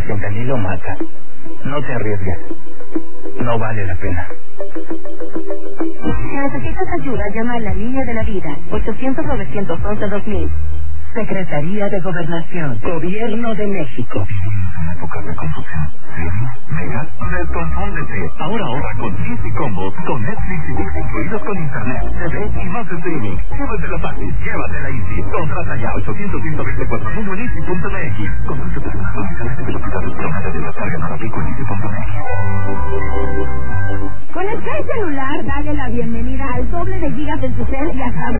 fentanilo mata. No te arriesgues. No vale la pena. Si necesitas ayuda, llama a la línea de la vida. 800-911-2000. Secretaría de Gobernación. Gobierno de México. Épocas de confusión. ¿Series? ¿Megas? Desconfóndete. Ahora con Easy Combo, con Netflix y Disney incluidos con internet, TV y más streaming. Llévatela fácil, llévatela Easy. Contrata ya 800-124 en Easy.mx. Consulta personas oficiales de velocidad escalonada de la carga no aplico en Easy.mx. Con el Play celular, dale la bienvenida al doble de gigas en tu cel y hasta